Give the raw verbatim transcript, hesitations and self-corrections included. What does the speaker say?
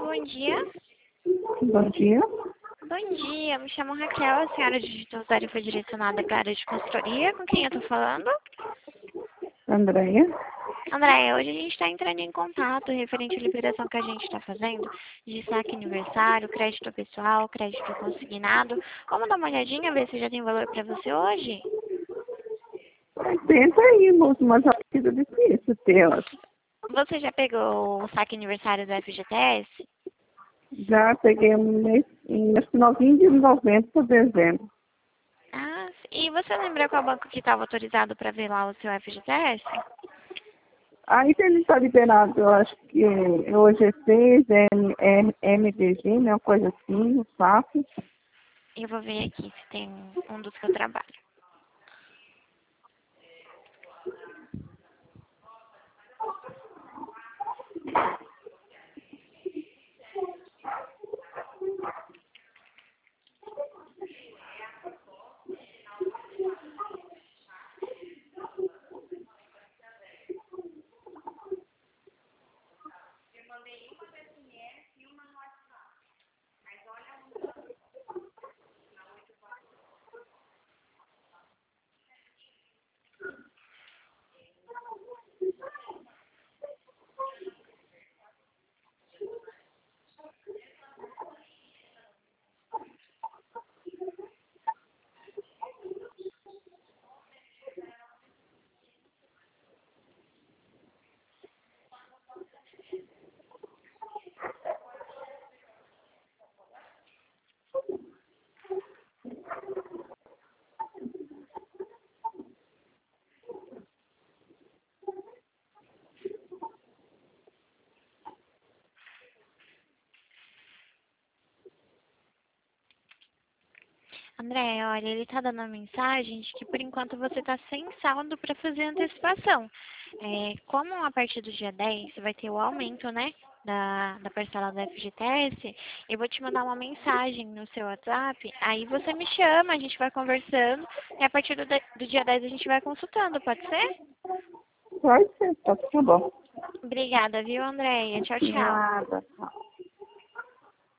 bom dia. Bom dia. Bom dia, me chamo Raquel, a senhora digitou tarefa direcionada para a área de consultoria, com quem eu estou falando? Andréia. Andréia, hoje a gente está entrando em contato referente à liberação que a gente está fazendo de saque aniversário, crédito pessoal, crédito consignado. Vamos dar uma olhadinha, ver se já tem valor para você hoje? Tenta aí, moço, mas acho que é difícil ter. Ó. Você já pegou o saque aniversário do F G T S? Já peguei um mês, em finalzinho de novembro para dezembro. Ah, e você lembra qual banco que estava autorizado para ver lá o seu F G T S? Aí ele está liberado, eu acho que é o G seis, M D G, né, uma coisa assim, o S A F. Eu vou ver aqui se tem um dos que eu trabalho. André, olha, ele está dando uma mensagem de que por enquanto você está sem saldo para fazer antecipação. É, como a partir do dia dez vai ter o aumento, né, da, da parcela da F G T S, eu vou te mandar uma mensagem no seu WhatsApp, aí você me chama, a gente vai conversando, e a partir do, de- do dia dez a gente vai consultando, pode ser? Pode ser, tá tudo bom. Obrigada, viu, Andréia? Tchau, tchau. Nada.